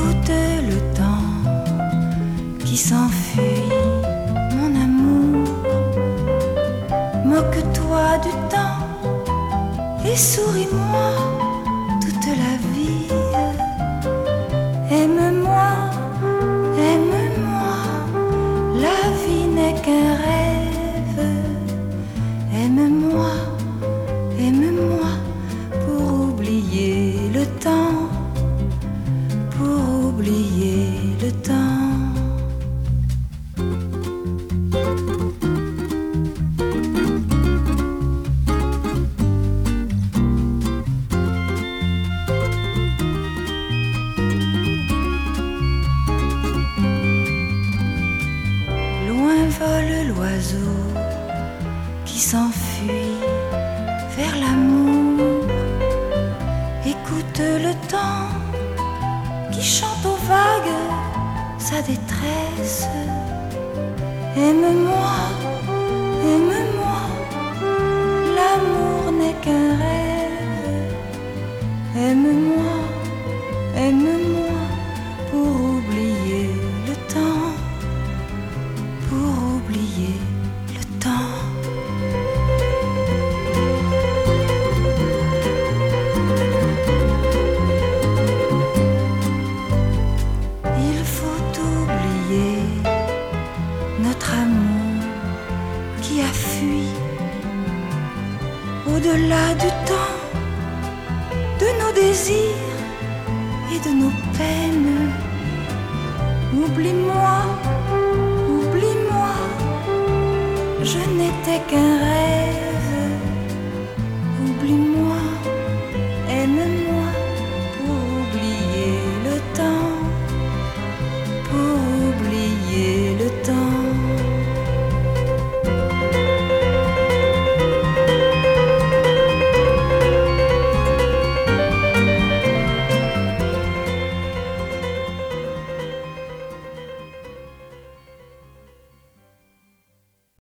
Écoute le temps qui s'enfuit, mon amour. Moque-toi du temps et souris-moi toute la vie. Aime-moi, aime-moi, la vie n'est qu'un rêve. Aime-moi, aime-moi, pour oublier le temps, pour oublier le temps. Loin vole l'oiseau qui s'enfuit vers l'amour. Écoute le temps qui chante aux vagues sa détresse. Aime-moi, aime-moi, l'amour n'est qu'un rêve. Aime-moi, aime-moi, pour oublier le temps, pour oublier le temps. Il faut oublier notre amour qui a fui au-delà du temps, de nos désirs et de nos peines. Oublie-moi, oublie-moi, je n'étais qu'un rêve.